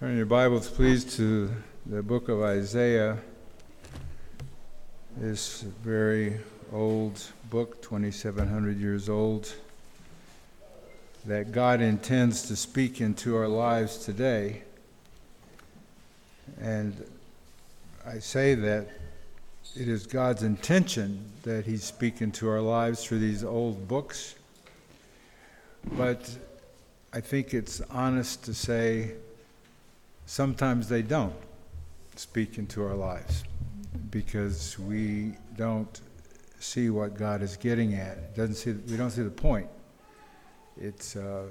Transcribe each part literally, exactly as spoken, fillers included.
Turn your Bibles, please, to the book of Isaiah. This very old book, twenty-seven hundred years old, that God intends to speak into our lives today. And I say that it is God's intention that He's speaking to our lives through these old books. But I think it's honest to say sometimes they don't speak into our lives because we don't see what God is getting at. It doesn't see, we don't see the point. It's uh,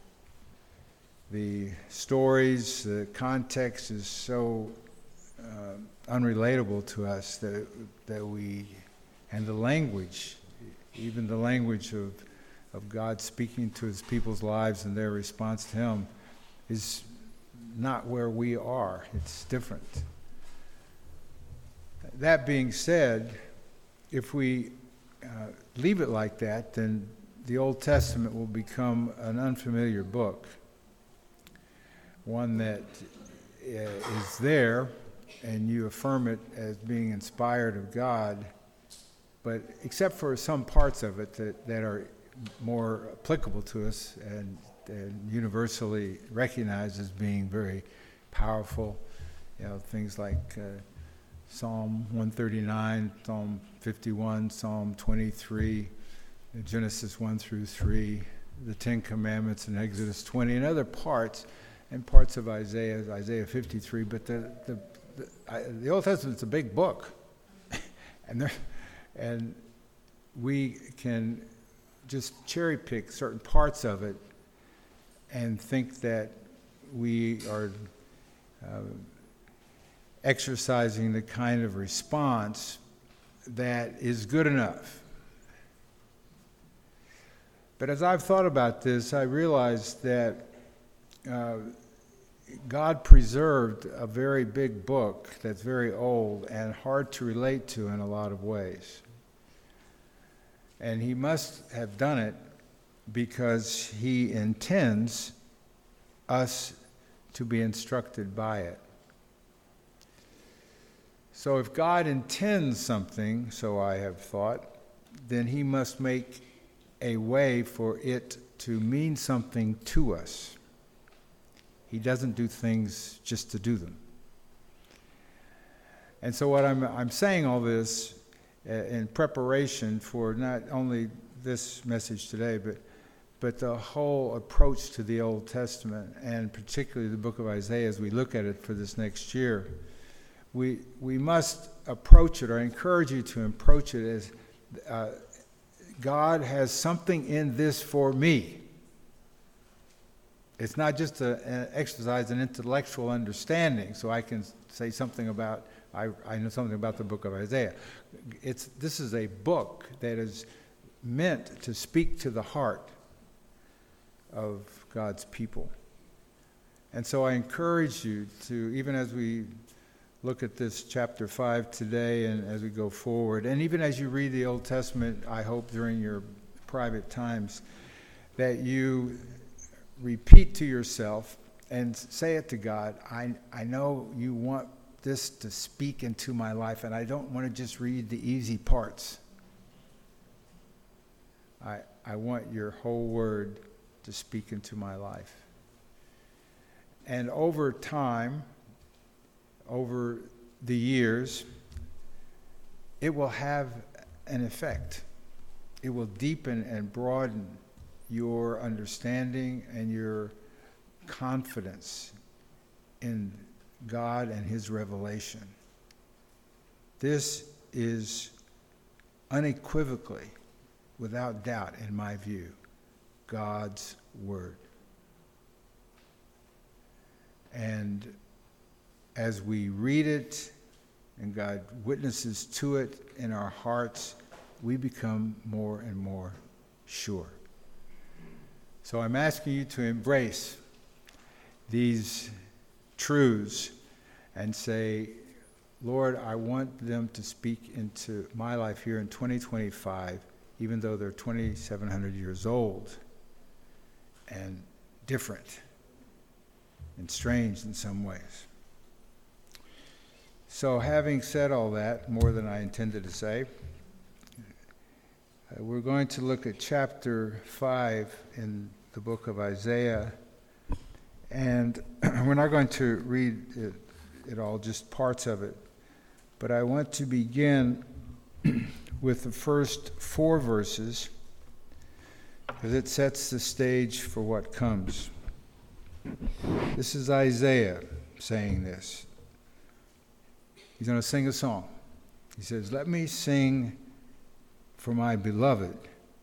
the stories, the context is so uh, unrelatable to us that that we, and the language, even the language of of God speaking to His people's lives and their response to Him, is not where we are. It's different. That being said, if we uh, leave it like that, then the Old Testament will become an unfamiliar book, one that uh, is there and you affirm it as being inspired of God, but except for some parts of it that, that are more applicable to us and and universally recognized as being very powerful, you know, things like uh, Psalm one thirty-nine, Psalm fifty-one, Psalm twenty-three, Genesis one through three, the Ten Commandments in Exodus twenty, and other parts, and parts of Isaiah, Isaiah fifty-three. But the the the, I, the Old Testament's a big book, and there, and we can just cherry pick certain parts of it and think that we are uh, exercising the kind of response that is good enough. But as I've thought about this, I realized that uh, God preserved a very big book that's very old and hard to relate to in a lot of ways. And He must have done it because He intends us to be instructed by it. So if God intends something, so I have thought, then He must make a way for it to mean something to us. He doesn't do things just to do them. And so what I'm I'm saying all this uh, in preparation for not only this message today, but but the whole approach to the Old Testament, and particularly the book of Isaiah as we look at it for this next year. We we must approach it, or I encourage you to approach it as uh, God has something in this for me. It's not just a, an exercise in intellectual understanding, so I can say something about, I, I know something about the book of Isaiah. It's this is a book that is meant to speak to the heart of God's people. And so I encourage you to, even as we look at this chapter five today and as we go forward, and even as you read the Old Testament, I hope during your private times, that you repeat to yourself and say it to God, I, I know you want this to speak into my life, and I don't want to just read the easy parts. I I want your whole word to speak into my life. And over time, over the years, it will have an effect. It will deepen and broaden your understanding and your confidence in God and His revelation. This is unequivocally, without doubt, in my view, God's Word. And as we read it and God witnesses to it in our hearts, we become more and more sure. So I'm asking you to embrace these truths and say, Lord, I want them to speak into my life here in twenty twenty-five, even though they're twenty-seven hundred years old and different. and strange in some ways. So having said all that, more than I intended to say, uh, we're going to look at chapter five in the book of Isaiah, and we're not going to read it, it all, just parts of it, but I want to begin with the first four verses, because it sets the stage for what comes. This is Isaiah saying this. He's going to sing a song. He says, "Let me sing for my beloved."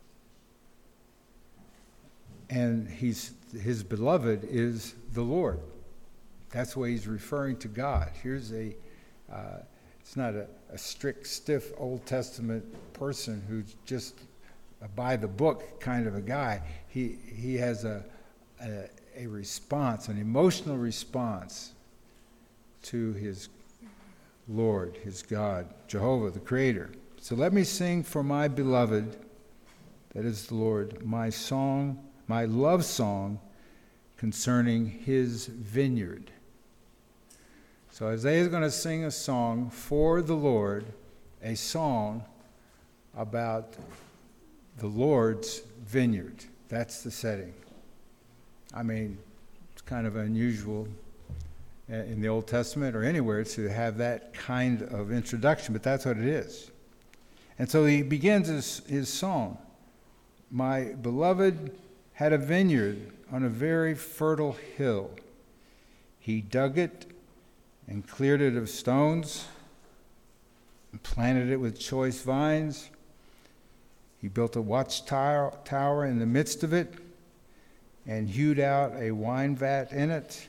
And he's his beloved is the Lord. That's why he's referring to God. Here's a, uh, it's not a, a strict, stiff Old Testament person who's just a by the book kind of a guy. He he has a, a a response, an emotional response to his Lord, his God, Jehovah, the Creator. So let me sing for my beloved, that is the Lord, my song, my love song concerning his vineyard. So Isaiah is going to sing a song for the Lord, a song about the Lord's vineyard. That's the setting. I mean, it's kind of unusual in the Old Testament or anywhere to have that kind of introduction, but that's what it is. And so he begins his, his song. My beloved had a vineyard on a very fertile hill. He dug it and cleared it of stones and planted it with choice vines. He built a watchtower tower in the midst of it and hewed out a wine vat in it.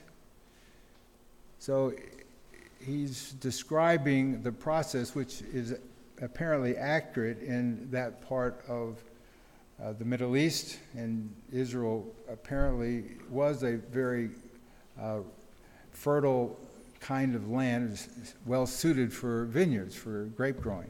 So he's describing the process, which is apparently accurate in that part of uh, the Middle East, and Israel apparently was a very uh, fertile kind of land, well suited for vineyards, for grape growing.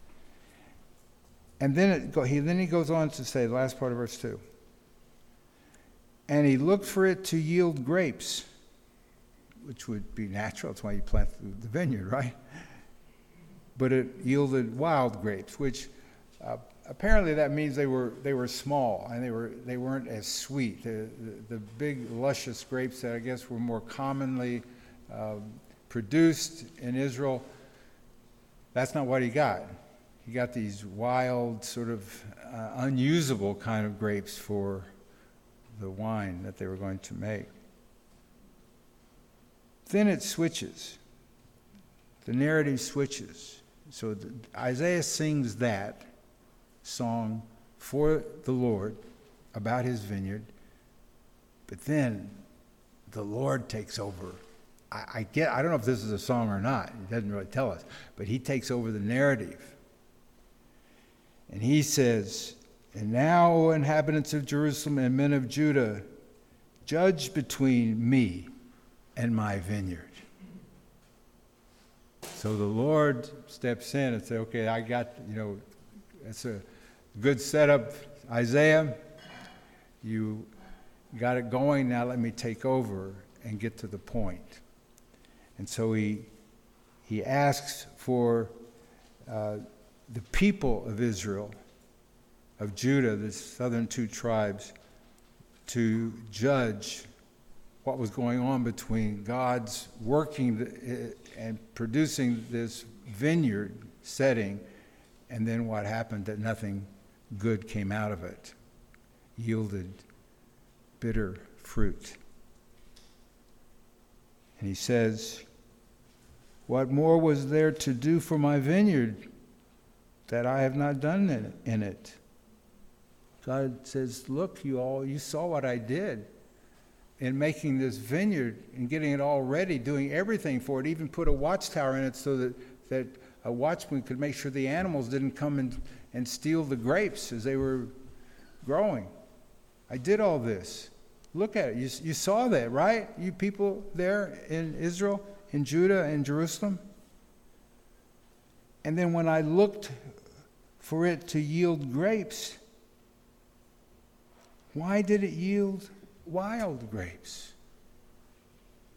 And then it go, he then he goes on to say, the last part of verse two, and he looked for it to yield grapes, which would be natural. That's why you plant the vineyard, right? But it yielded wild grapes, which uh, apparently that means they were they were small and they were they weren't as sweet. The, the, the big luscious grapes that I guess were more commonly um, produced in Israel, that's not what he got. He got these wild, sort of uh, unusable kind of grapes for the wine that they were going to make. Then it switches. The narrative switches. So the, Isaiah sings that song for the Lord about his vineyard, but then the Lord takes over. I, I get. I don't know if this is a song or not. It doesn't really tell us, but he takes over the narrative, and he says, "And now, O inhabitants of Jerusalem and men of Judah, judge between me and my vineyard." So the Lord steps in and says, okay, I got, you know, it's a good setup, Isaiah. You got it going, now let me take over and get to the point. And so he he asks for uh, the people of Israel, of Judah, the southern two tribes, to judge what was going on between God's working and producing this vineyard setting, and then what happened, that nothing good came out of it, yielded bitter fruit. And he says, what more was there to do for my vineyard that I have not done in it? God says, look, you all, you saw what I did in making this vineyard and getting it all ready, doing everything for it, even put a watchtower in it so that, that a watchman could make sure the animals didn't come and, and steal the grapes as they were growing. I did all this. Look at it. You, you saw that, right? You people there in Israel, in Judah, and Jerusalem. And then when I looked for it to yield grapes, why did it yield wild grapes?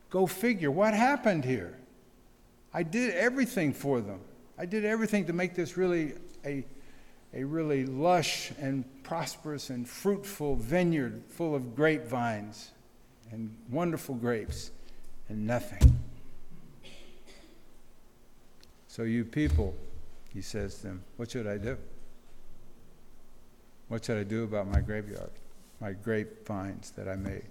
Go figure, what happened here? I did everything for them. I did everything to make this really a, a really lush and prosperous and fruitful vineyard full of grapevines and wonderful grapes, and nothing. So you people, he says to them, what should I do? What should I do about my graveyard, my grapevines that I made?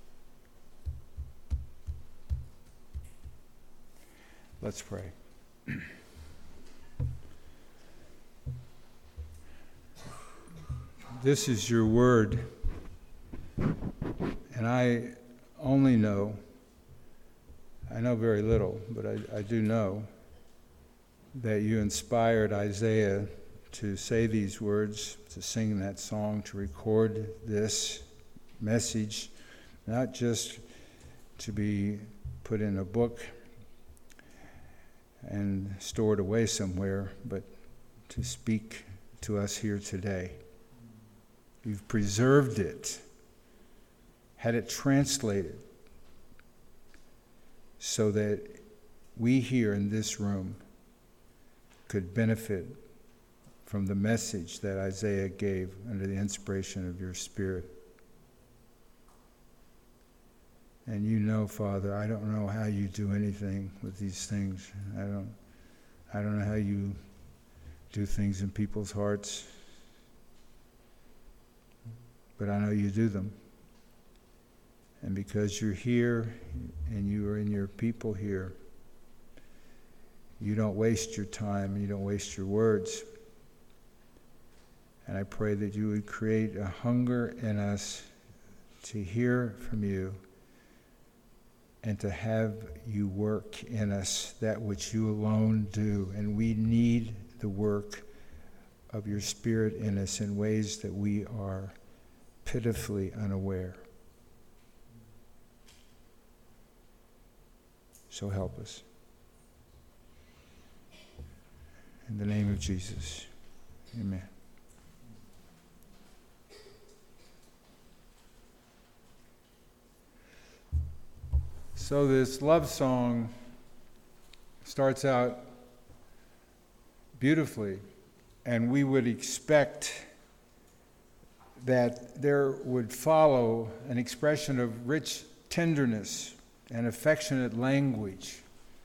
Let's pray. This is your word, and I only know, I know very little, but I, I do know that you inspired Isaiah to say these words, to sing that song, to record this message, not just to be put in a book and stored away somewhere, but to speak to us here today. You've preserved it, had it translated, so that we here in this room could benefit from the message that Isaiah gave under the inspiration of your Spirit. And you know, Father, I don't know how you do anything with these things. I don't, I don't know how you do things in people's hearts, but I know you do them. And because you're here and you are in your people here, you don't waste your time, you don't waste your words. And I pray that you would create a hunger in us to hear from you and to have you work in us that which you alone do. And we need the work of your Spirit in us in ways that we are pitifully unaware. So help us. In the name of Jesus, amen. So this love song starts out beautifully, and we would expect that there would follow an expression of rich tenderness and affectionate language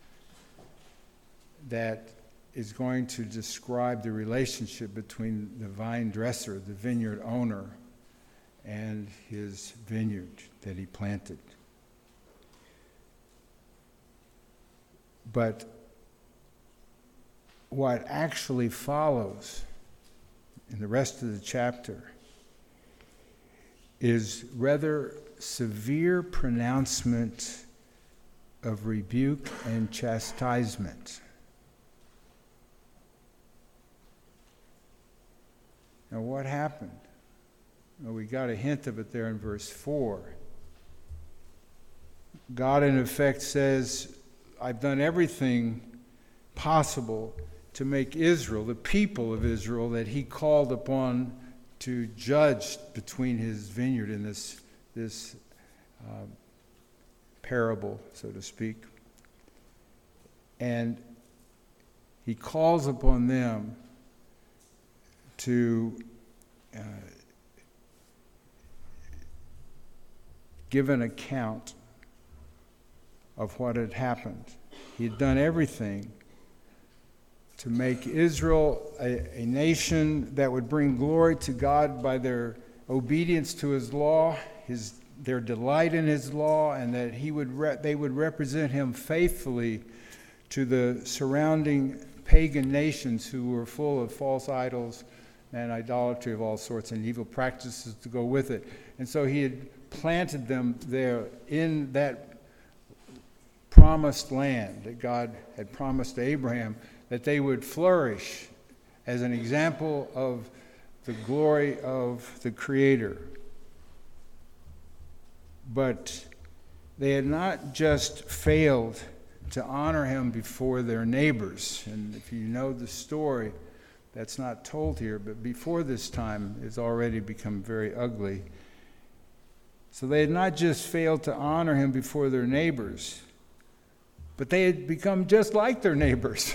that is going to describe the relationship between the vine dresser, the vineyard owner, and his vineyard that he planted. But what actually follows in the rest of the chapter is rather severe pronouncement of rebuke and chastisement. Now, what happened? Well, we got a hint of it there in verse four. God, in effect, says, I've done everything possible to make Israel, the people of Israel, that he called upon to judge between his vineyard in this, this uh, parable, so to speak. And he calls upon them to uh, give an account of what had happened. He had done everything to make Israel a, a nation that would bring glory to God by their obedience to his law, his their delight in his law, and that he would re- they would represent him faithfully to the surrounding pagan nations who were full of false idols and idolatry of all sorts and evil practices to go with it. And so he had planted them there in that promised land that God had promised to Abraham, that they would flourish as an example of the glory of the Creator. But they had not just failed to honor him before their neighbors. And if you know the story, that's not told here, but before this time, it's already become very ugly. So they had not just failed to honor him before their neighbors, but they had become just like their neighbors.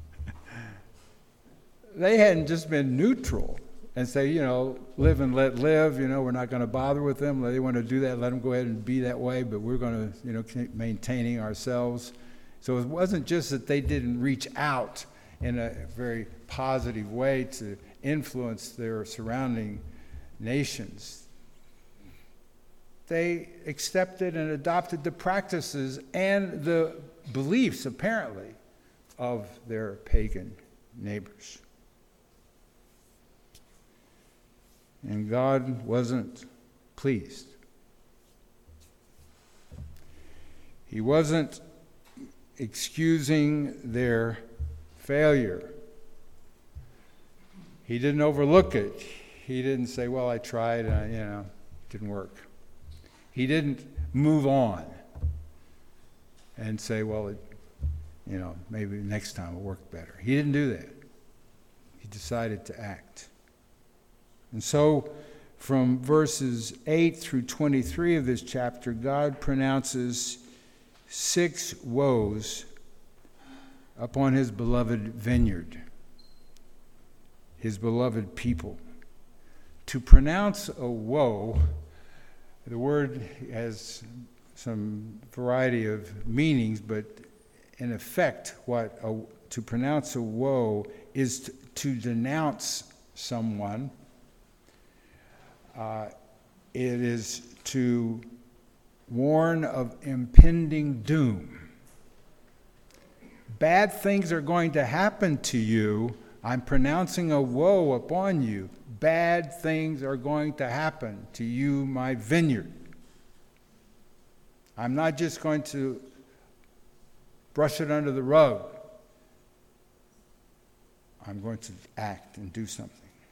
They hadn't just been neutral and say, you know, live and let live, you know, we're not going to bother with them. They want to do that, let them go ahead and be that way, but we're going to, you know, keep maintaining ourselves. So it wasn't just that they didn't reach out in a very positive way to influence their surrounding nations. They accepted and adopted the practices and the beliefs, apparently, of their pagan neighbors. And God wasn't pleased. He wasn't excusing their failure. He didn't overlook it. He didn't say, well, I tried, and I, you know, it didn't work. He didn't move on and say, well, it, you know, maybe next time will work better. He didn't do that. He decided to act. And so from verses eight through twenty-three of this chapter, God pronounces six woes upon his beloved vineyard, his beloved people. To pronounce a woe, the word has some variety of meanings, but in effect, what a, to pronounce a woe is to, to denounce someone. Uh, it is to warn of impending doom. Bad things are going to happen to you. I'm pronouncing a woe upon you. Bad things are going to happen to you, my vineyard. I'm not just going to brush it under the rug. I'm going to act and do something.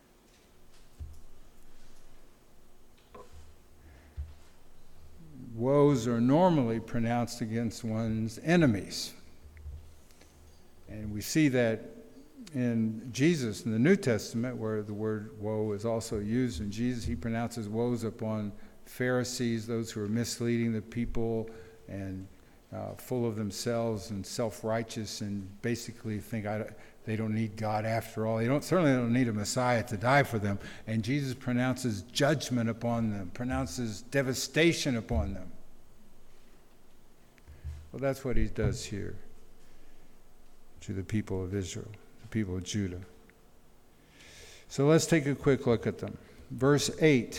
Woes are normally pronounced against one's enemies. And we see that in Jesus in the New Testament, where the word woe is also used. In Jesus, he pronounces woes upon Pharisees, those who are misleading the people and uh, full of themselves and self-righteous and basically think I, they don't need God after all. They don't certainly don't need a Messiah to die for them. And Jesus pronounces judgment upon them, pronounces devastation upon them. Well, that's what he does here to the people of Israel, the people of Judah. So let's take a quick look at them. Verse eight.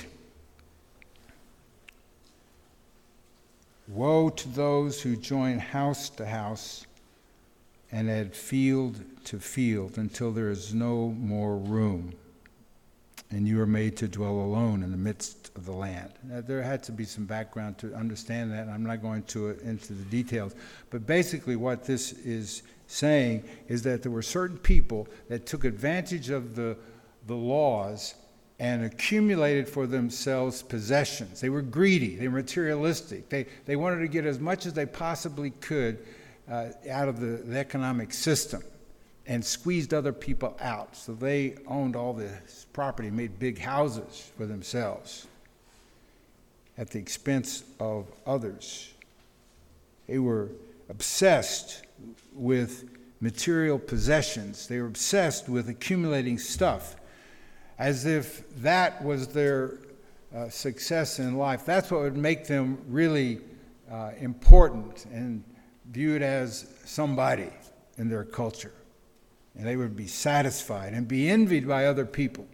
Woe to those who join house to house and add field to field until there is no more room, and you are made to dwell alone in the midst of the land. Now, there had to be some background to understand that, and I'm not going to into the details. But basically what this is saying is that there were certain people that took advantage of the, the laws and accumulated for themselves possessions. They were greedy. They were materialistic. They, they wanted to get as much as they possibly could uh, out of the, the economic system and squeezed other people out. So they owned all this property, made big houses for themselves at the expense of others. They were obsessed with material possessions. They were obsessed with accumulating stuff, as if that was their uh, success in life. That's what would make them really uh, important and viewed as somebody in their culture. And they would be satisfied and be envied by other people.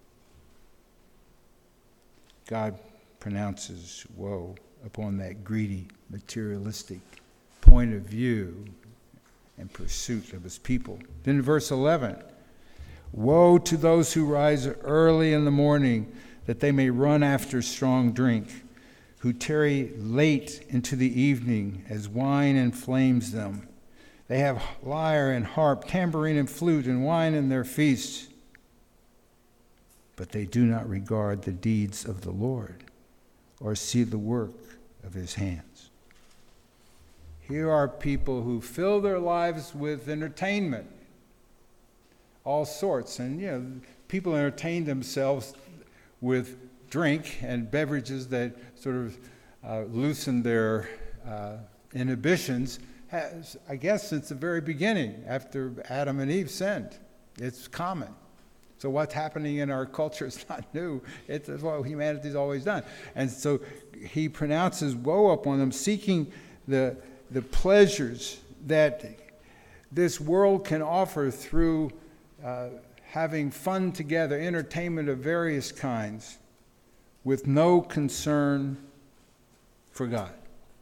God pronounces woe upon that greedy, materialistic point of view and pursuit of his people. Then in verse eleven, woe to those who rise early in the morning that they may run after strong drink, who tarry late into the evening as wine inflames them. They have lyre and harp, tambourine and flute, and wine in their feasts. But they do not regard the deeds of the Lord or see the work of his hands. Here are people who fill their lives with entertainment, all sorts. And, you know, people entertain themselves with drink and beverages that sort of uh, loosen their uh, inhibitions has, I guess, since the very beginning, after Adam and Eve sinned. It's common. So what's happening in our culture is not new. It's what humanity's always done. And so he pronounces woe upon them, seeking the, the pleasures that this world can offer through uh, having fun together, entertainment of various kinds, with no concern for God.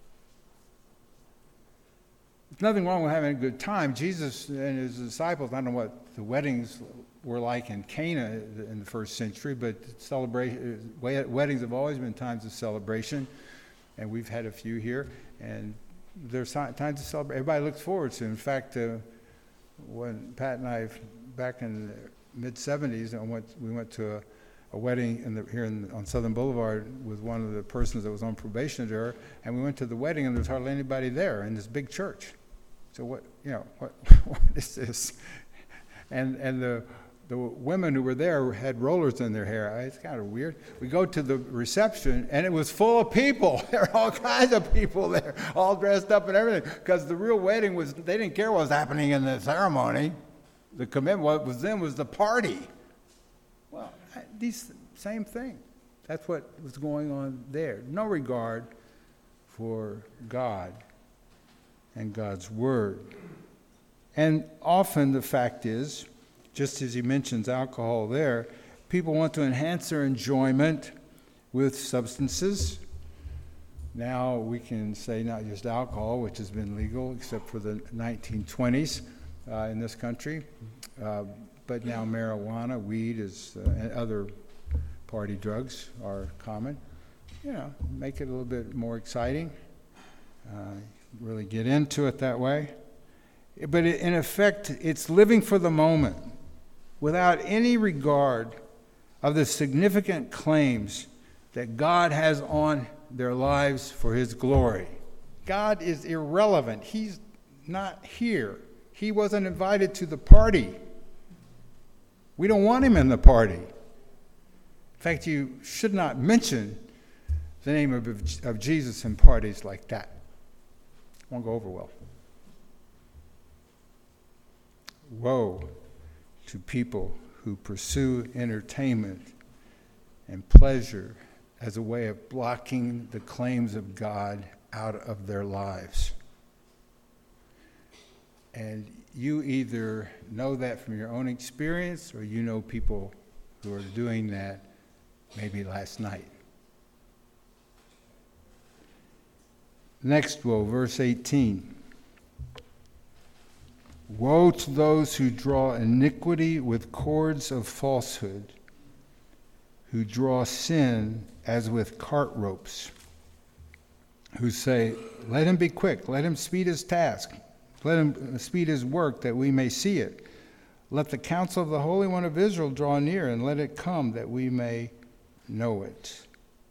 There's nothing wrong with having a good time. Jesus and his disciples, I don't know what the weddings were like in Cana in the first century, but celebration, weddings have always been times of celebration, and we've had a few here, and there's times to celebrate. Everybody looks forward to. In fact, uh, when Pat and I, back in the mid seventies, I went, we went to a, a wedding in the, here in, on Southern Boulevard with one of the persons that was on probation there, and we went to the wedding, and there was hardly anybody there in this big church. So what, you know, what, what is this? And and the the women who were there had rollers in their hair. It's kind of weird. We go to the reception, and it was full of people. There were all kinds of people there, all dressed up and everything, because the real wedding was, they didn't care what was happening in the ceremony. The commitment, what was then was the party. Well, these same thing. That's what was going on there. No regard for God and God's word. And often the fact is, just as he mentions alcohol there, people want to enhance their enjoyment with substances. Now we can say not just alcohol, which has been legal except for the nineteen twenties uh, in this country, uh, but now marijuana, weed, is, uh, and other party drugs are common. You know, make it a little bit more exciting, uh, really get into it that way. But in effect, it's living for the moment without any regard of the significant claims that God has on their lives for his glory. God is irrelevant. He's not here. He wasn't invited to the party. We don't want him in the party. In fact, you should not mention the name of, of Jesus in parties like that. It won't go over well. Woe to people who pursue entertainment and pleasure as a way of blocking the claims of God out of their lives. And you either know that from your own experience, or you know people who are doing that maybe last night. Next woe, verse eighteen. Woe to those who draw iniquity with cords of falsehood, who draw sin as with cart ropes, who say, let him be quick, let him speed his task, let him speed his work that we may see it. Let the counsel of the Holy One of Israel draw near, and let it come that we may know it.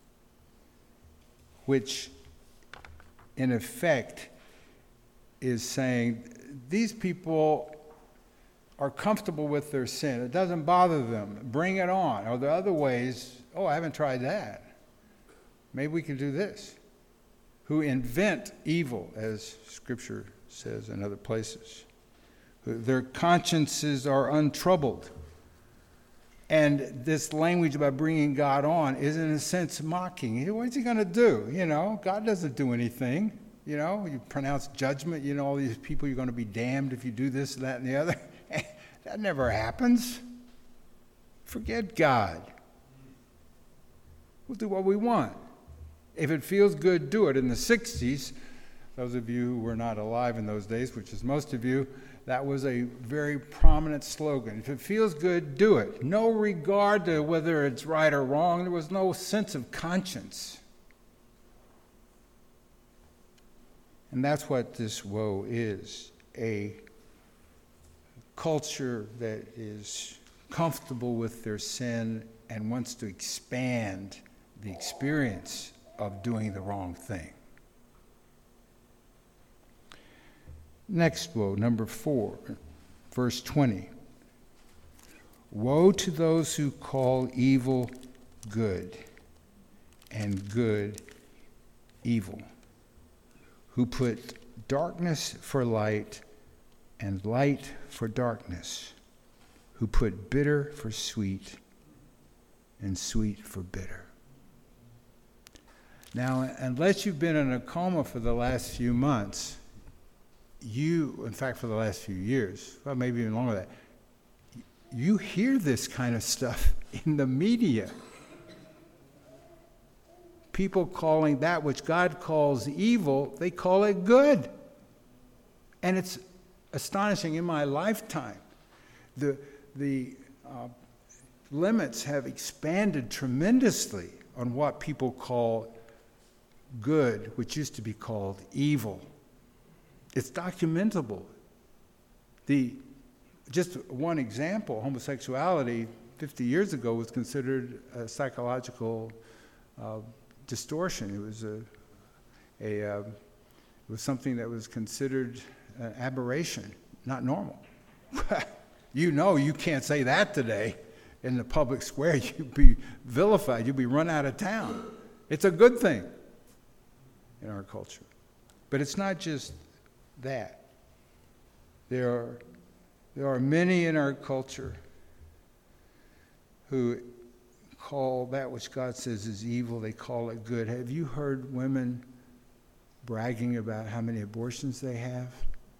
Which, in effect, is saying, these people are comfortable with their sin. It doesn't bother them. Bring it on. Or the other ways, oh, I haven't tried that. Maybe we can do this. Who invent evil, as Scripture says in other places. Their consciences are untroubled. And this language about bringing God on is, in a sense, mocking. What's he going to do? You know, God doesn't do anything. You know, you pronounce judgment, you know, all these people, you're going to be damned if you do this, that, and the other. That never happens. Forget God. We'll do what we want. If it feels good, do it. In the sixties, those of you who were not alive in those days, which is most of you, that was a very prominent slogan. If it feels good, do it. No regard to whether it's right or wrong. There was no sense of conscience. And that's what this woe is, a culture that is comfortable with their sin and wants to expand the experience of doing the wrong thing. Next woe, number four, verse twenty. Woe to those who call evil good and good evil, who put darkness for light and light for darkness, who put bitter for sweet and sweet for bitter. Now, unless you've been in a coma for the last few months, you, in fact, for the last few years, well, maybe even longer than that, you hear this kind of stuff in the media. People calling that which God calls evil, they call it good. And it's astonishing. In my lifetime, the, the uh, limits have expanded tremendously on what people call good, which used to be called evil. It's documentable. The, just one example, homosexuality fifty years ago was considered a psychological uh, distortion. It was a, a uh, it was something that was considered an aberration, not normal. You know you can't say that today in the public square. You'd be vilified. You'd be run out of town. It's a good thing in our culture. But it's not just that. There are, there are many in our culture who call that which God says is evil, they call it good. Have you heard women bragging about how many abortions they have?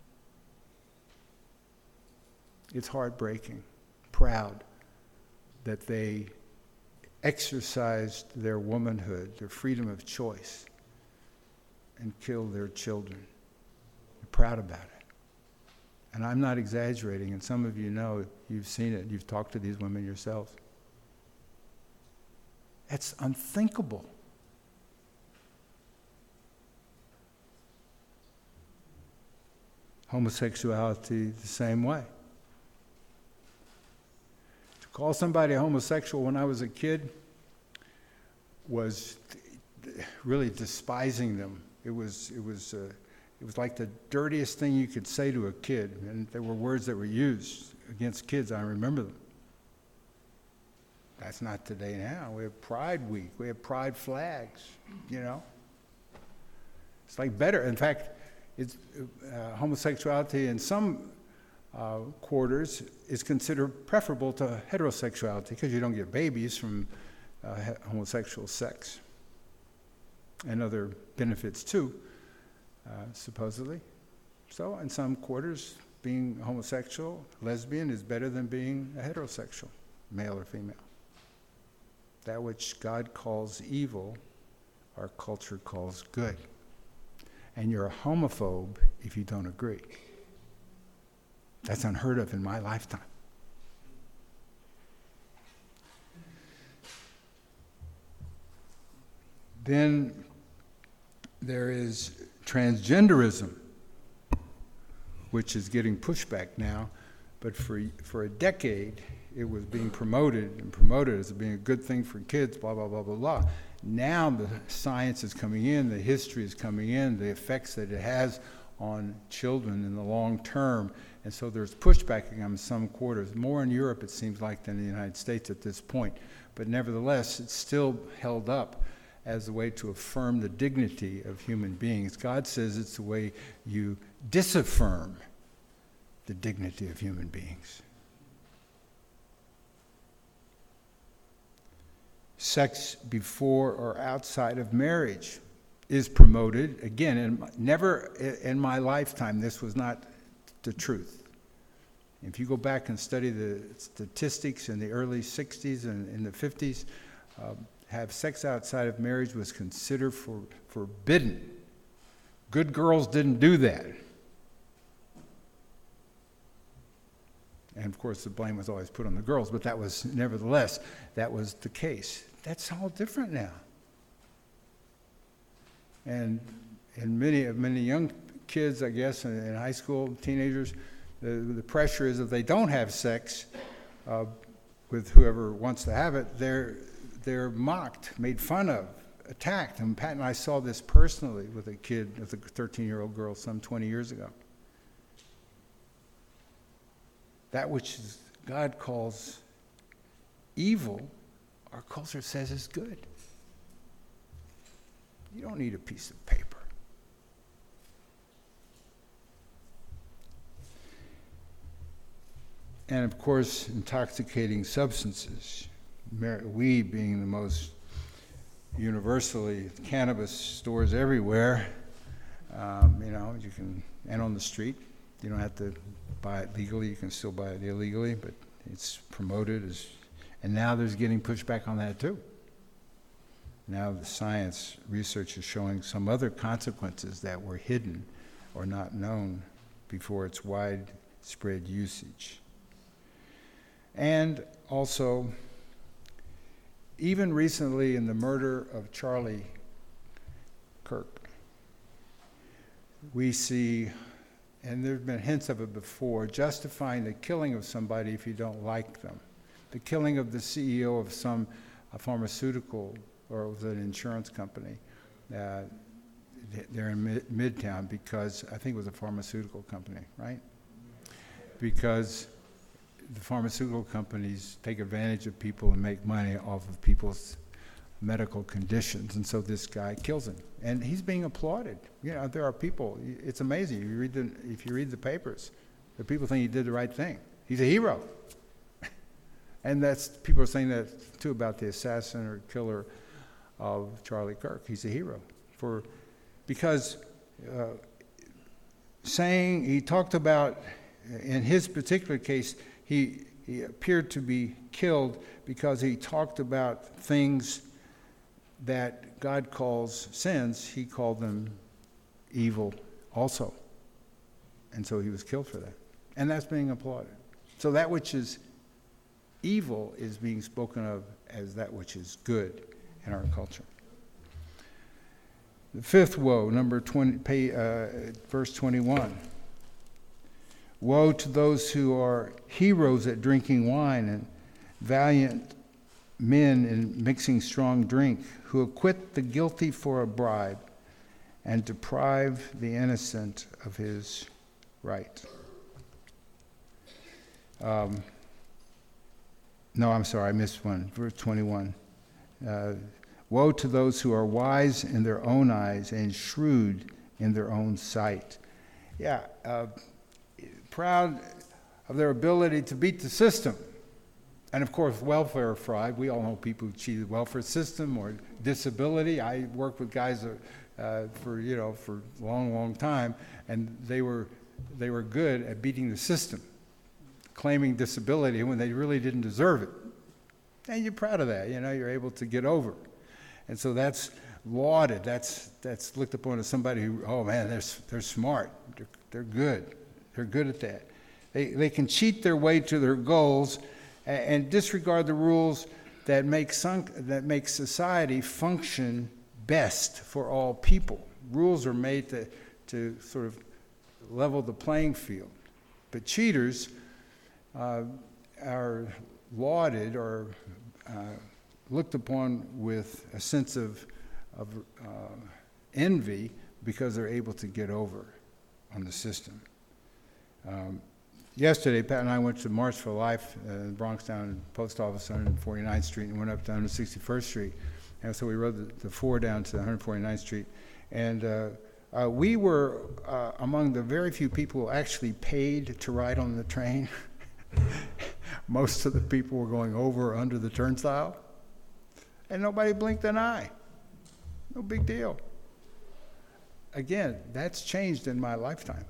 It's heartbreaking, proud that they exercised their womanhood, their freedom of choice, and killed their children. They're proud about it. And I'm not exaggerating, and some of you know, you've seen it, you've talked to these women yourselves. That's unthinkable. Homosexuality, the same way. To call somebody homosexual when I was a kid was really despising them. It was, it was, uh, it was like the dirtiest thing you could say to a kid, and there were words that were used against kids. I remember them. That's not today now. We have Pride Week. We have Pride flags, you know. It's like better. In fact, it's, uh, homosexuality in some uh, quarters is considered preferable to heterosexuality because you don't get babies from uh, homosexual sex and other benefits too, uh, supposedly. So in some quarters, being homosexual, lesbian is better than being a heterosexual, male or female. That which God calls evil, our culture calls good. And you're a homophobe if you don't agree. That's unheard of in my lifetime. Then there is transgenderism, which is getting pushback now, but for for a decade it was being promoted and promoted as being a good thing for kids, blah, blah, blah, blah, blah. Now the science is coming in, the history is coming in, the effects that it has on children in the long term, and so there's pushback in some quarters, more in Europe it seems like than in the United States at this point, but nevertheless it's still held up as a way to affirm the dignity of human beings. God says it's the way you disaffirm the dignity of human beings. Sex before or outside of marriage is promoted. Again, in, never in my lifetime this was not the truth. If you go back and study the statistics in the early sixties and in the fifties, um, have sex outside of marriage was considered for, forbidden. Good girls didn't do that. And of course the blame was always put on the girls, but that was, nevertheless, that was the case. That's all different now. And and many many young kids, I guess, in, in high school, teenagers, the, the pressure is if they don't have sex uh, with whoever wants to have it, they're they're mocked, made fun of, attacked. And Pat and I saw this personally with a kid, with a thirteen-year-old girl, some twenty years ago. That which is, God calls evil, our culture says is good. You don't need a piece of paper. And of course, intoxicating substances, mar- weed being the most universally, cannabis stores everywhere. Um, you know, you can, and on the street, you don't have to buy it legally. You can still buy it illegally, but it's promoted as, and now there's getting pushback on that too. Now the science research is showing some other consequences that were hidden or not known before its widespread usage. And also, even recently in the murder of Charlie Kirk, we see, and there have been hints of it before, justifying the killing of somebody if you don't like them. The killing of the C E O of some a pharmaceutical or it was an insurance company. Uh, they're in mid- Midtown because I think it was a pharmaceutical company, right? Because the pharmaceutical companies take advantage of people and make money off of people's medical conditions, and so this guy kills him, and he's being applauded. You know, there are people. It's amazing. You read the if you read the papers, the people think he did the right thing. He's a hero, and that's people are saying that too about the assassin or killer of Charlie Kirk. He's a hero for because uh, saying he talked about in his particular case. He, he appeared to be killed because he talked about things that God calls sins. He called them evil also. And so he was killed for that. And that's being applauded. So that which is evil is being spoken of as that which is good in our culture. The fifth woe, number twenty, pay, uh, verse twenty-one. Woe to those who are heroes at drinking wine and valiant men in mixing strong drink, who acquit the guilty for a bribe and deprive the innocent of his right. Um, no, I'm sorry, I missed one. Verse twenty-one. Uh, Woe to those who are wise in their own eyes and shrewd in their own sight. Yeah, uh, proud of their ability to beat the system. And of course, welfare fraud. We all know people who cheated the welfare system or disability. I worked with guys uh, for, you know, for a long, long time, and they were, they were good at beating the system, claiming disability when they really didn't deserve it. And you're proud of that, you know, you're able to get over. And so that's lauded. That's that's looked upon as somebody who, oh man, they're they're smart. They're, they're good. They're good at that. They they can cheat their way to their goals and, and disregard the rules that make some, that make society function best for all people. Rules are made to to sort of level the playing field. But cheaters uh, are lauded or uh, looked upon with a sense of, of uh, envy because they're able to get over on the system. Um, yesterday, Pat and I went to March for Life uh, in the Bronx down in Post Office on one forty-ninth Street and went up to one sixty-first Street. And so we rode the, the four down to one forty-ninth Street. And uh, uh, we were uh, among the very few people who actually paid to ride on the train. Most of the people were going over or under the turnstile. And nobody blinked an eye. No big deal. Again, that's changed in my lifetime.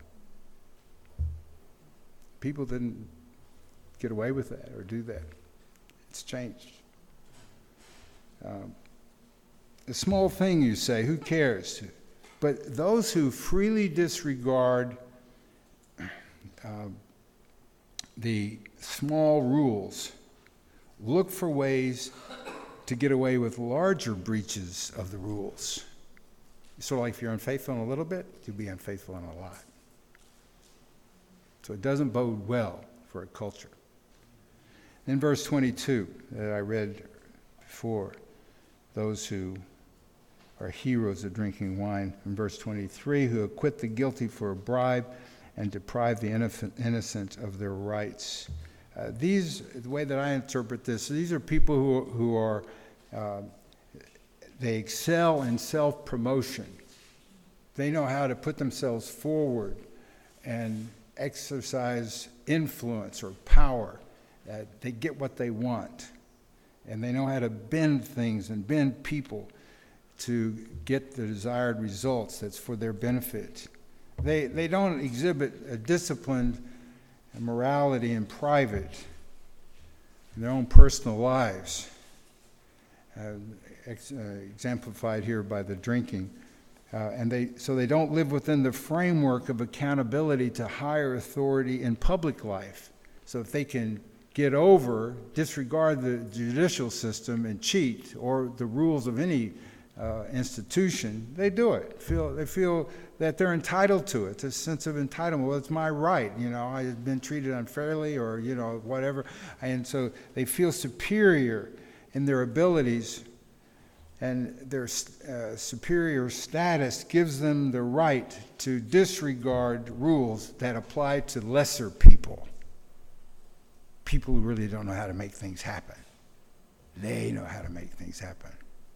People didn't get away with that or do that. It's changed. Um, a small thing, you say, who cares? But those who freely disregard uh, the small rules look for ways to get away with larger breaches of the rules. Sort of like if you're unfaithful in a little bit, you'll be unfaithful in a lot. So it doesn't bode well for a culture. Then verse twenty-two that I read before, those who are heroes of drinking wine. In verse twenty-three, who acquit the guilty for a bribe and deprive the innocent of their rights. Uh, these, the way that I interpret this, these are people who who are uh, they excel in self-promotion. They know how to put themselves forward and exercise influence or power. Uh, they get what they want. And they know how to bend things and bend people to get the desired results that's for their benefit. They, they don't exhibit a disciplined morality in private, in their own personal lives, uh, ex, uh, exemplified here by the drinking. Uh, and they so they don't live within the framework of accountability to higher authority in public life. So if they can get over, disregard the judicial system and cheat, or the rules of any uh, institution, they do it. Feel they feel that they're entitled to it. It's a sense of entitlement. Well, it's my right. You know, I've been treated unfairly, or you know, whatever. And so they feel superior in their abilities, and their uh, superior status gives them the right to disregard rules that apply to lesser people. People who really don't know how to make things happen. They know how to make things happen.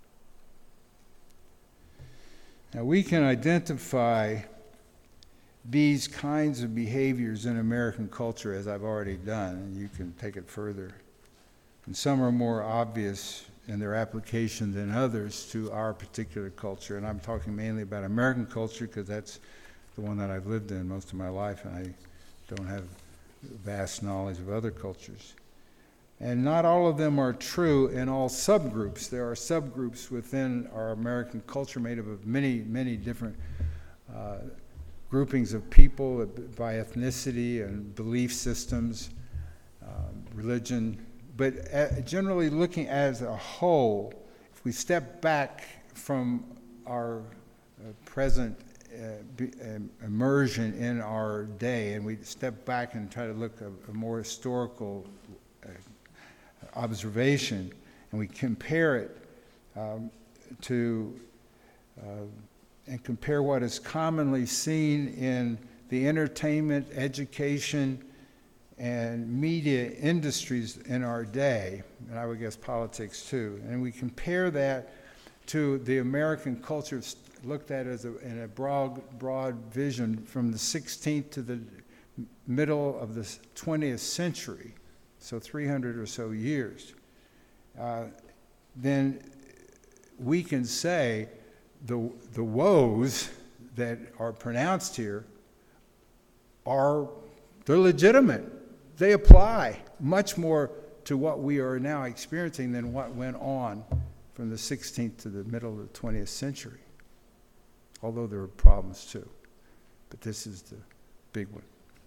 Now, we can identify these kinds of behaviors in American culture, as I've already done, and you can take it further. And some are more obvious in their application than others to our particular culture. And I'm talking mainly about American culture because that's the one that I've lived in most of my life, and I don't have vast knowledge of other cultures. And not all of them are true in all subgroups. There are subgroups within our American culture made up of many, many different uh, groupings of people by ethnicity and belief systems, um, religion. But uh, generally looking as a whole, if we step back from our uh, present uh, be, um, immersion in our day, and we step back and try to look at a more historical uh, observation, and we compare it um, to, uh, and compare what is commonly seen in the entertainment, education, and media industries in our day, and I would guess politics too, and we compare that to the American culture looked at as a, in a broad, broad vision from the sixteenth to the middle of the twentieth century, so three hundred or so years, uh, then we can say the, the woes that are pronounced here are, they're legitimate. They apply much more to what we are now experiencing than what went on from the sixteenth to the middle of the twentieth century. Although there are problems too, but this is the big one.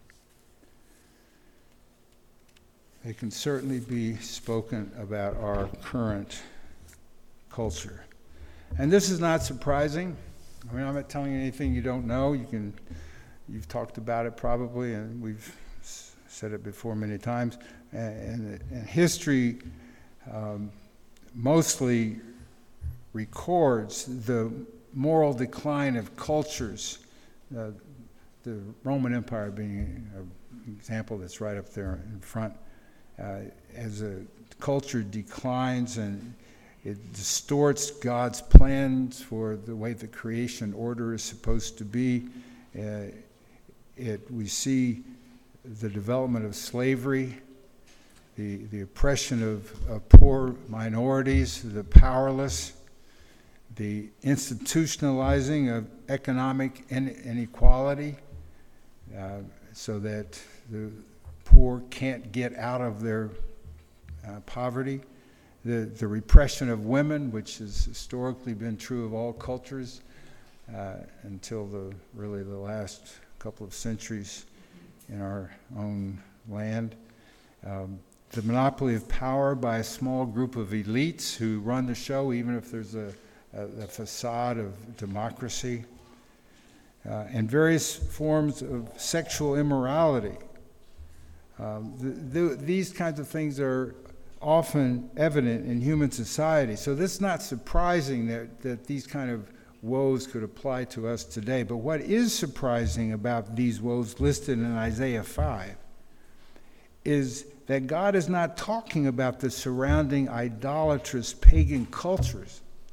They can certainly be spoken about our current culture. And this is not surprising. I mean, I'm not telling you anything you don't know. You can, you've talked about it probably, and we've said it before many times. And, and history um, mostly records the moral decline of cultures, uh, the Roman Empire being an example that's right up there in front. Uh, as a culture declines and it distorts God's plans for the way the creation order is supposed to be, uh, it, we see the development of slavery, the, the oppression of, of poor minorities, the powerless, the institutionalizing of economic inequality, uh, so that the poor can't get out of their uh, poverty, the, the repression of women, which has historically been true of all cultures uh, until the really the last couple of centuries in our own land. Um, the monopoly of power by a small group of elites who run the show, even if there's a, a, a facade of democracy, uh, and various forms of sexual immorality. Um, the, the, these kinds of things are often evident in human society. So this is not surprising that, that these kind of woes could apply to us today. But what is surprising about these woes listed in Isaiah five is that God is not talking about the surrounding idolatrous pagan cultures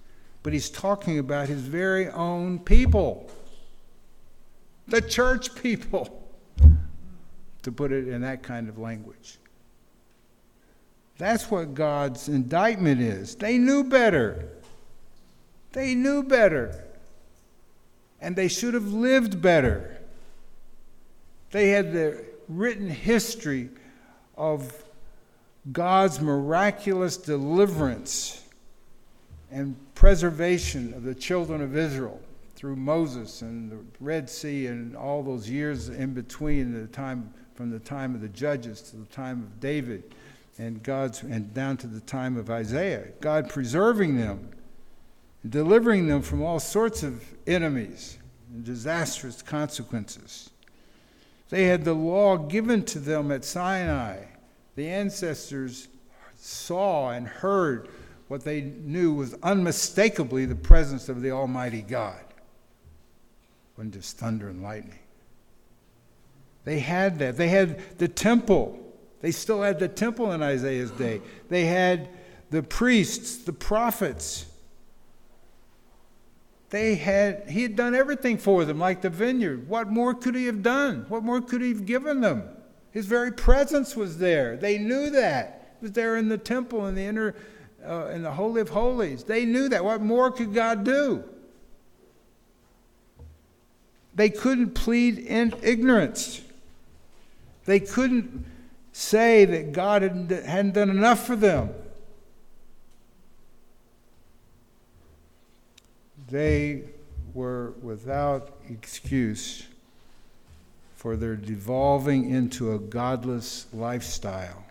but he's talking about his very own people, the church people, to put it in that kind of language. That's what God's indictment is. They knew better. They knew better. And they should have lived better. They had the written history of God's miraculous deliverance and preservation of the children of Israel through Moses and the Red Sea and all those years in between, the time from the time of the Judges to the time of David and God's and down to the time of Isaiah. God preserving them, delivering them from all sorts of enemies and disastrous consequences. They had the law given to them at Sinai. The ancestors saw and heard what they knew was unmistakably the presence of the Almighty God. It wasn't just thunder and lightning. They had that. They had the temple. They still had the temple in Isaiah's day. They had the priests, the prophets. They had, he had done everything for them, like the vineyard. What more could he have done? What more could he have given them? His very presence was there. They knew that. It was there in the temple, in the inner, uh, in the Holy of Holies. They knew that. What more could God do? They couldn't plead in ignorance. They couldn't say that God hadn't done enough for them. They were without excuse for their devolving into a godless lifestyle,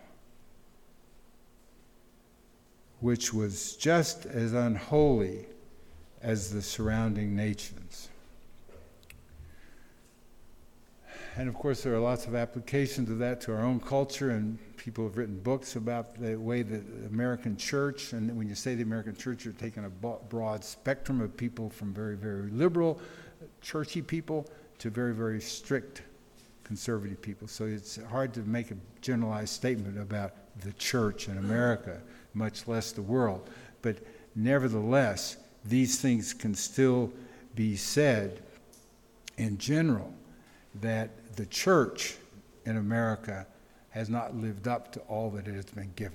which was just as unholy as the surrounding nations. And of course, there are lots of applications of that to our own culture, and people have written books about the way that the American church, and when you say the American church, you're taking a broad spectrum of people from very, very liberal, churchy people to very, very strict conservative people. So it's hard to make a generalized statement about the church in America, much less the world. But nevertheless, these things can still be said in general, that the church in America has not lived up to all that it has been given.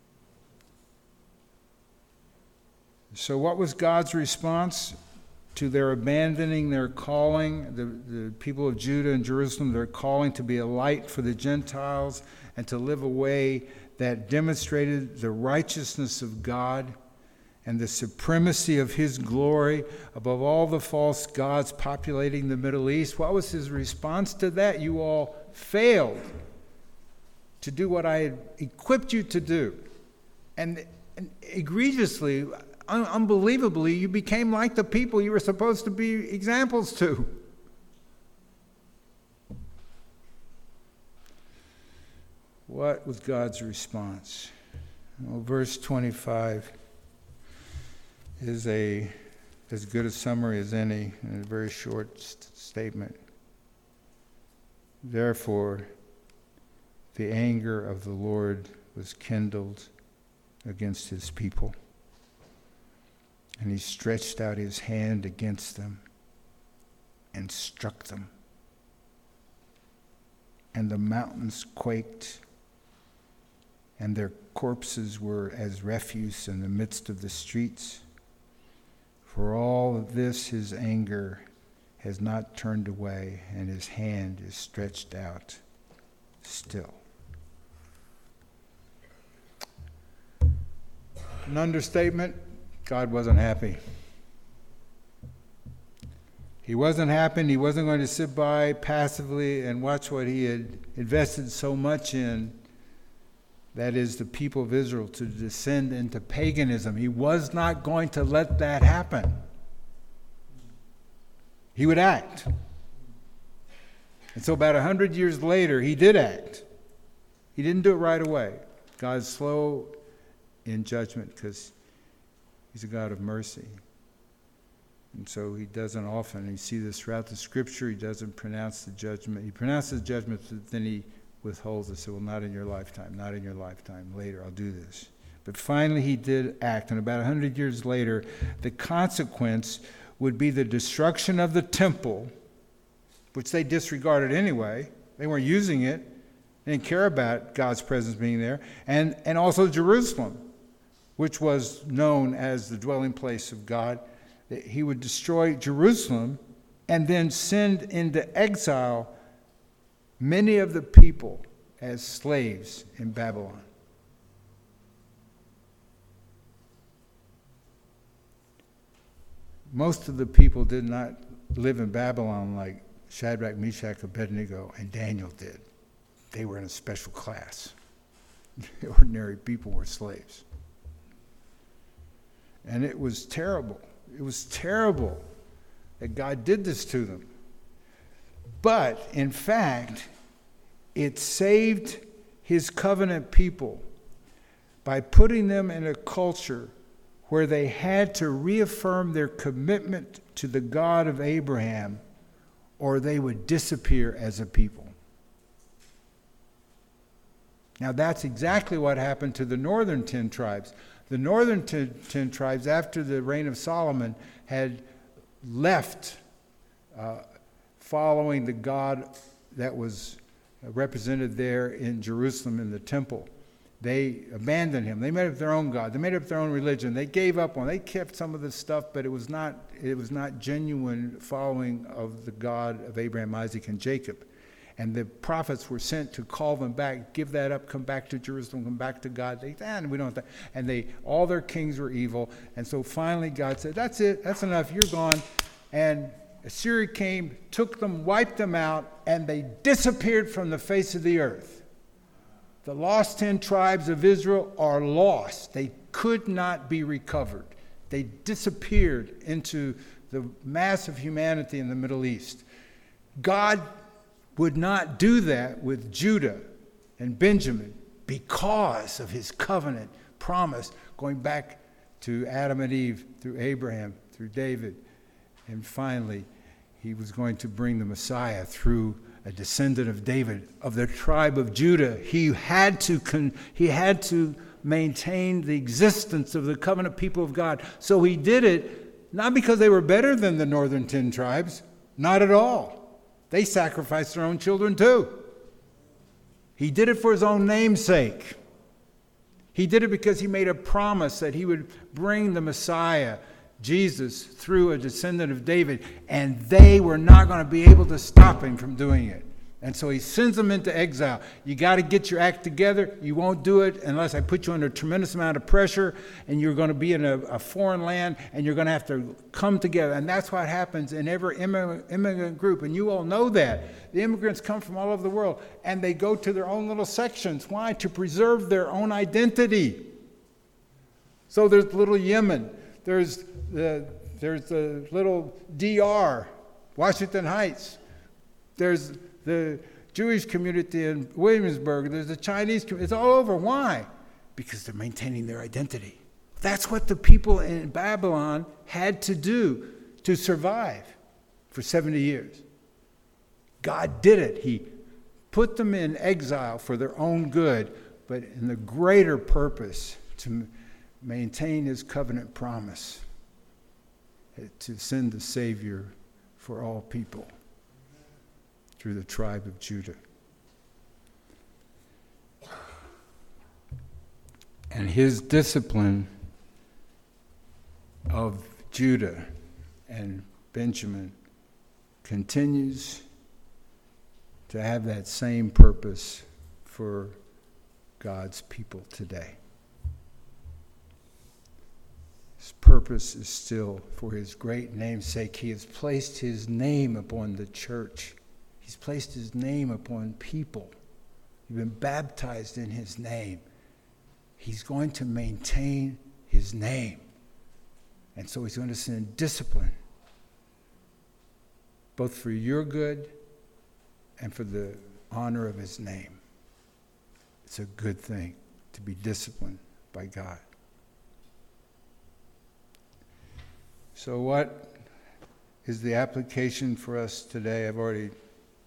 So what was God's response to their abandoning their calling, the, the people of Judah and Jerusalem, their calling to be a light for the Gentiles and to live a way that demonstrated the righteousness of God and the supremacy of his glory above all the false gods populating the Middle East? What was his response to that? You all failed to do what I had equipped you to do. And, and egregiously, un- unbelievably, you became like the people you were supposed to be examples to. What was God's response? Well, verse twenty-five is a as good a summary as any in a very short st- statement. Therefore, the anger of the Lord was kindled against his people, and he stretched out his hand against them and struck them. And the mountains quaked, and their corpses were as refuse in the midst of the streets. For all of this, his anger has not turned away, and his hand is stretched out still. An understatement, God wasn't happy. He wasn't happy. He wasn't going to sit by passively and watch what he had invested so much in, that is, the people of Israel, to descend into paganism. He was not going to let that happen. He would act. And so about a hundred years later, he did act. He didn't do it right away. God's slow in judgment because he's a God of mercy. And so he doesn't often, you see this throughout the scripture, he doesn't pronounce the judgment. He pronounces judgment, but then he withholds it. So, well, not in your lifetime, not in your lifetime. Later, I'll do this. But finally he did act, and about one hundred years later, the consequence would be the destruction of the temple, which they disregarded anyway. They weren't using it. They didn't care about God's presence being there. And, and also Jerusalem, which was known as the dwelling place of God. He would destroy Jerusalem and then send into exile many of the people as slaves in Babylon. Most of the people did not live in Babylon like Shadrach, Meshach, Abednego, and Daniel did. They were in a special class. The ordinary people were slaves. And it was terrible. It was terrible that God did this to them. But, in fact, it saved his covenant people by putting them in a culture where they had to reaffirm their commitment to the God of Abraham, or they would disappear as a people. Now, that's exactly what happened to the northern ten tribes. The northern ten, ten tribes, after the reign of Solomon, had left uh, following the God that was represented there in Jerusalem in the temple. They abandoned him. They made up their own God. They made up their own religion. They gave up on it. They kept some of this stuff, but it was not it was not genuine following of the God of Abraham, Isaac, and Jacob. And the prophets were sent to call them back, give that up, come back to Jerusalem, come back to God. They ah, we don't. And they all their kings were evil. And so finally God said, "That's it. That's enough. You're gone." And Assyria came, took them, wiped them out, and they disappeared from the face of the earth. The lost ten tribes of Israel are lost. They could not be recovered. They disappeared into the mass of humanity in the Middle East. God would not do that with Judah and Benjamin because of his covenant promise going back to Adam and Eve, through Abraham, through David. And finally, he was going to bring the Messiah through a descendant of David, of the tribe of Judah. He had to con- he had to maintain the existence of the covenant people of God. So he did it not because they were better than the northern ten tribes, not at all. They sacrificed their own children too. He did it for his own name's sake. He did it because he made a promise that he would bring the Messiah, Jesus, through a descendant of David, and they were not going to be able to stop him from doing it. And so he sends them into exile. You got to get your act together. You won't do it unless I put you under a tremendous amount of pressure, and you're going to be in a, a foreign land, and you're going to have to come together. And that's what happens in every immigrant, immigrant group, and you all know that. The immigrants come from all over the world, and they go to their own little sections. Why? To preserve their own identity. So there's little Yemen. There's the, there's the little D R, Washington Heights. There's the Jewish community in Williamsburg. There's the Chinese community. It's all over. Why? Because they're maintaining their identity. That's what the people in Babylon had to do to survive for seventy years. God did it. He put them in exile for their own good, but in the greater purpose to maintain his covenant promise to send the Savior for all people through the tribe of Judah. And his discipline of Judah and Benjamin continues to have that same purpose for God's people today. His purpose is still for his great name's sake. He has placed his name upon the church. He's placed his name upon people. You've been baptized in his name. He's going to maintain his name. And so he's going to send discipline, both for your good and for the honor of his name. It's a good thing to be disciplined by God. So what is the application for us today? I've already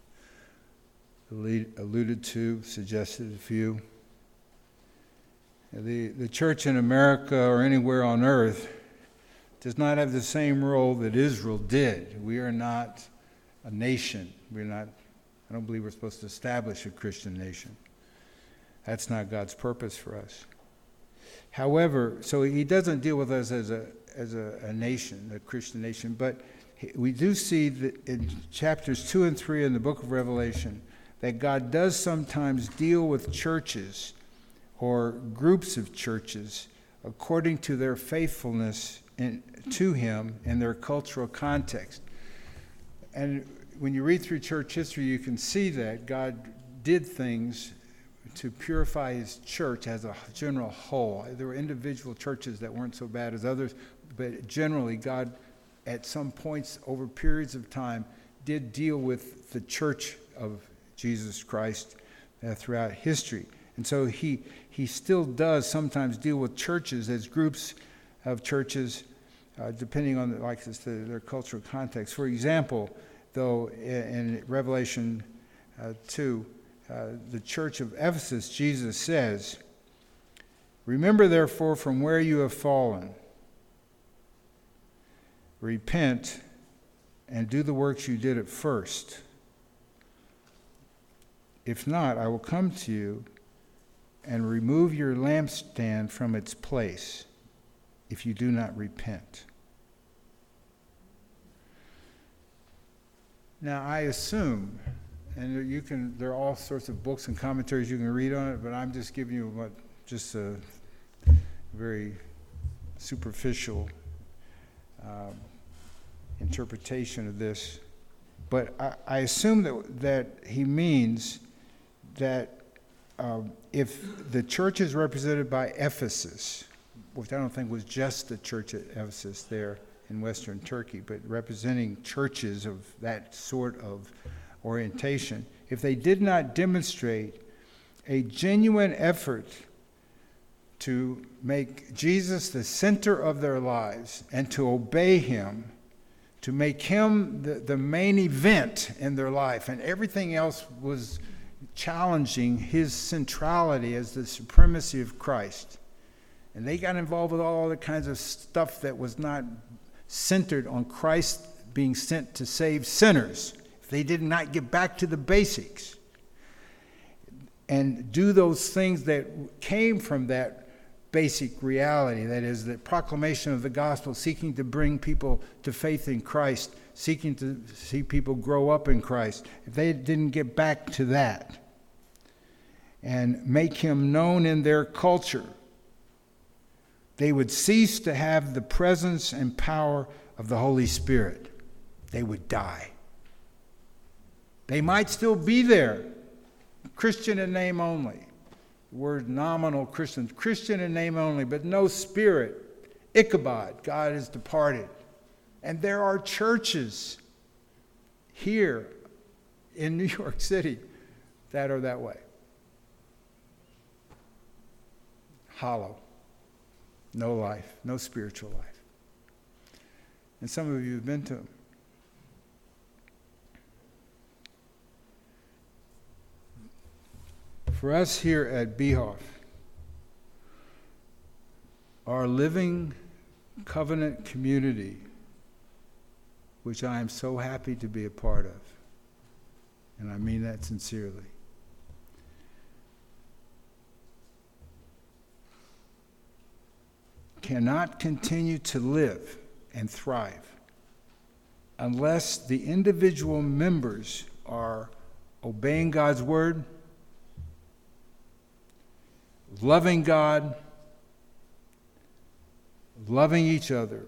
alluded to, suggested a few. The, the church in America or anywhere on earth does not have the same role that Israel did. We are not a nation. We're not, I don't believe we're supposed to establish a Christian nation. That's not God's purpose for us. However, so he doesn't deal with us as a as a, a nation, a Christian nation, but we do see that in chapters two and three in the book of Revelation that God does sometimes deal with churches or groups of churches according to their faithfulness in, to him in their cultural context. And when you read through church history, you can see that God did things to purify his church as a general whole. There were individual churches that weren't so bad as others, but generally God, at some points over periods of time, did deal with the church of Jesus Christ uh, throughout history. And so he he still does sometimes deal with churches as groups of churches, uh, depending on the, like this, the, their cultural context. For example, though, in, in Revelation uh, two, uh, the church of Ephesus, Jesus says, "Remember therefore from where you have fallen, repent and do the works you did at first. If not, I will come to you and remove your lampstand from its place if you do not repent." Now, I assume, and you can, there are all sorts of books and commentaries you can read on it, but I'm just giving you what, just a very superficial um, interpretation of this. But I, I assume that, that he means that um, if the church is represented by Ephesus, which I don't think was just the church at Ephesus there in Western Turkey, but representing churches of that sort of orientation, if they did not demonstrate a genuine effort to make Jesus the center of their lives and to obey him, to make him the, the main event in their life, and everything else was challenging his centrality as the supremacy of Christ. And they got involved with all the kinds of stuff that was not centered on Christ being sent to save sinners. If they did not get back to the basics and do those things that came from that basic reality, that is the proclamation of the gospel, seeking to bring people to faith in Christ, seeking to see people grow up in Christ, if they didn't get back to that and make him known in their culture, they would cease to have the presence and power of the Holy Spirit. They would die. They might still be there, Christian in name only. The word nominal Christian, Christian in name only, but no spirit. Ichabod, God is departed. And there are churches here in New York City that are that way. Hollow. No life, no spiritual life. And some of you have been to them. For us here at Behoff, our living covenant community, which I am so happy to be a part of, and I mean that sincerely, cannot continue to live and thrive unless the individual members are obeying God's word, loving God, loving each other,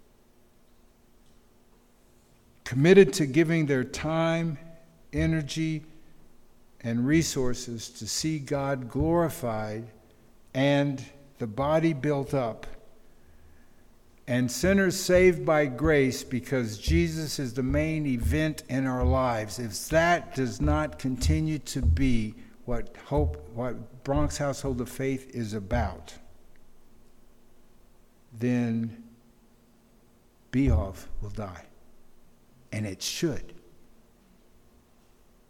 committed to giving their time, energy, and resources to see God glorified and the body built up, and sinners saved by grace because Jesus is the main event in our lives. If that does not continue to be what hope, what Bronx Household of Faith is about, then Behoff will die. And it should.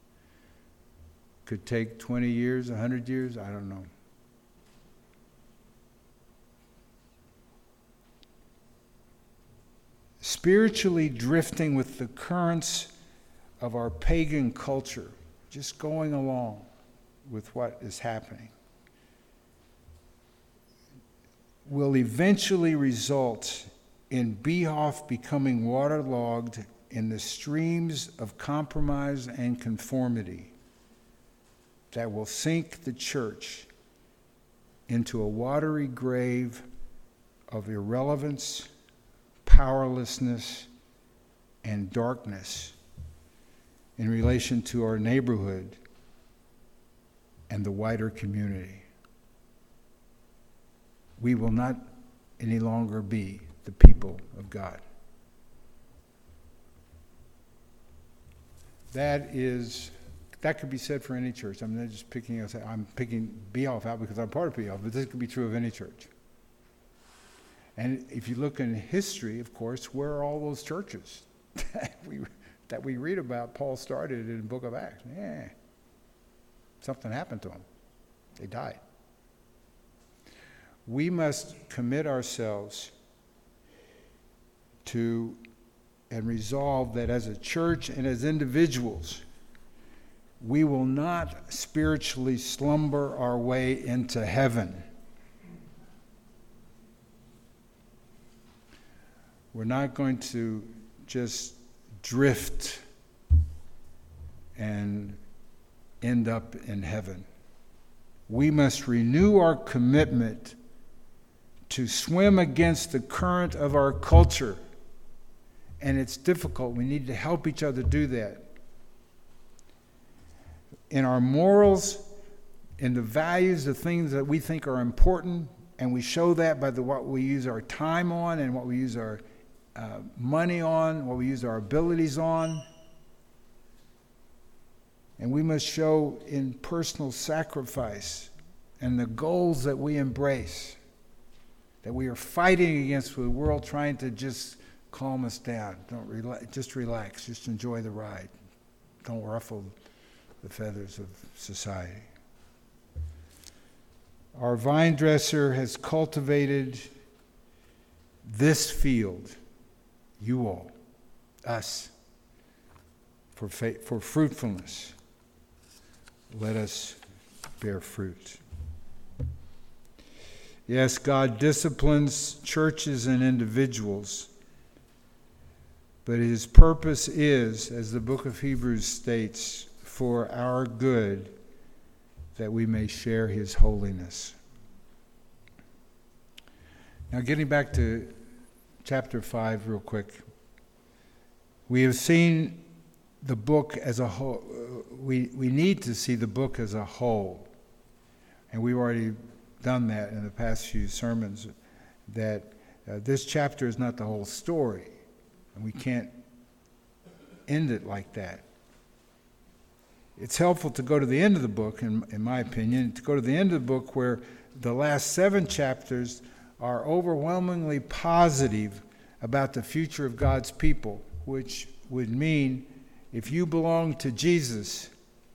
Could take twenty years, one hundred years, I don't know. spiritually drifting with the currents of our pagan culture, just going along with what is happening, will eventually result in Behoff becoming waterlogged in the streams of compromise and conformity that will sink the church into a watery grave of irrelevance, powerlessness, and darkness in relation to our neighborhood and the wider community. We will not any longer be the people of God. That is, that could be said for any church. I'm not just picking us. I'm picking Behoff out because I'm part of Behoff, but this could be true of any church. And if you look in history, of course, where are all those churches that we that we read about? Paul started in the book of Acts. Yeah, something happened to them. They died. We must commit ourselves to and resolve that as a church and as individuals, we will not spiritually slumber our way into heaven. We're not going to just drift and end up in heaven. We must renew our commitment to swim against the current of our culture. And it's difficult. We need to help each other do that. In our morals, in the values, the things that we think are important, and we show that by the what we use our time on and what we use our uh, money on, what we use our abilities on. And we must show in personal sacrifice and the goals that we embrace, that we are fighting against the world trying to just calm us down. Don't relax, just relax. Just enjoy the ride. Don't ruffle the feathers of society. Our vine dresser has cultivated this field, you all, us, for fa- for fruitfulness. Let us bear fruit. Yes, God disciplines churches and individuals, but his purpose is, as the book of Hebrews states, for our good, that we may share his holiness. Now, getting back to chapter five real quick. We have seen the book as a whole. We, we need to see the book as a whole. And we've already done that in the past few sermons, that uh, this chapter is not the whole story. And we can't end it like that. It's helpful to go to the end of the book, in, in my opinion, to go to the end of the book where the last seven chapters are overwhelmingly positive about the future of God's people, which would mean if you belong to Jesus,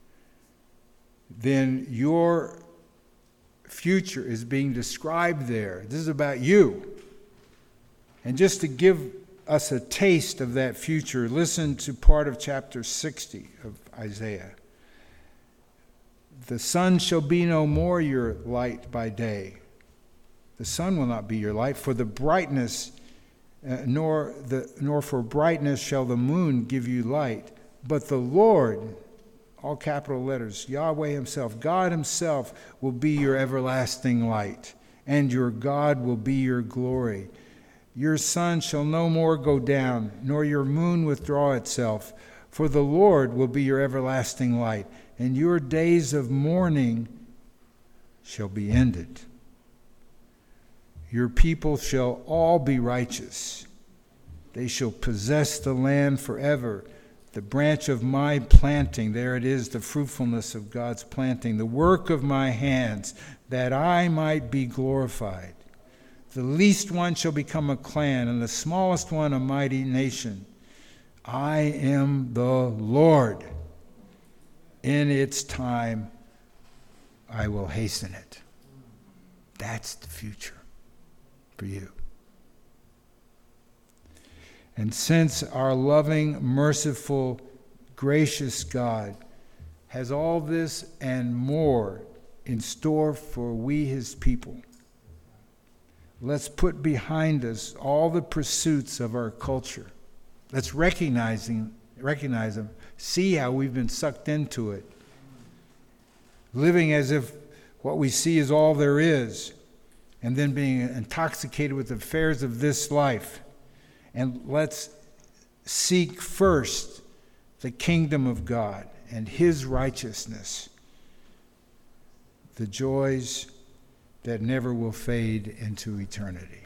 then your future is being described there. This is about you. And just to give us a taste of that future, listen to part of chapter sixty of Isaiah. The sun shall be no more your light by day. The sun will not be your light, for the brightness, uh, nor the nor for brightness shall the moon give you light. But the Lord, all capital letters, Yahweh himself, God himself will be your everlasting light, and your God will be your glory. Your sun shall no more go down, nor your moon withdraw itself, for the Lord will be your everlasting light, and your days of mourning shall be ended. Your people shall all be righteous. They shall possess the land forever. The branch of my planting, there it is, the fruitfulness of God's planting, the work of my hands, that I might be glorified. The least one shall become a clan, and the smallest one a mighty nation. I am the Lord. In its time, I will hasten it. That's the future for you. And since our loving, merciful, gracious God has all this and more in store for we, his people, let's put behind us all the pursuits of our culture. Let's recognizing, recognize them, see how we've been sucked into it, living as if what we see is all there is, and then being intoxicated with the affairs of this life. And let's seek first the kingdom of God and his righteousness, the joys that never will fade into eternity.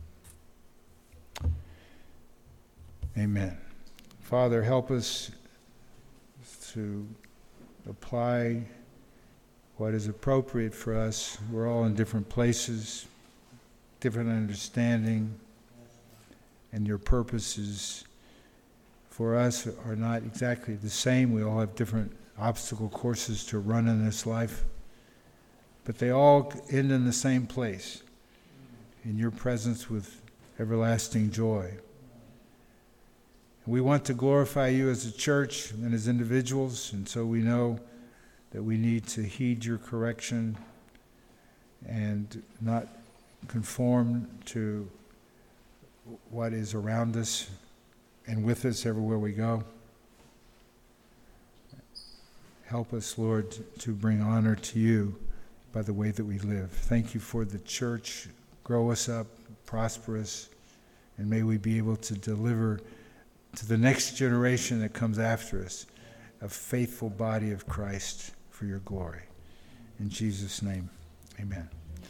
Amen. Father, help us to apply what is appropriate for us. We're all in different places, different understanding, and your purposes for us are not exactly the same. We all have different obstacle courses to run in this life, but they all end in the same place, in your presence with everlasting joy. We want to glorify you as a church and as individuals, and so we know that we need to heed your correction and not conform to what is around us and with us everywhere we go. Help us, Lord, to bring honor to you by the way that we live. Thank you for the church. Grow us up, prosper us, and may we be able to deliver to the next generation that comes after us a faithful body of Christ for your glory. In Jesus' name, amen.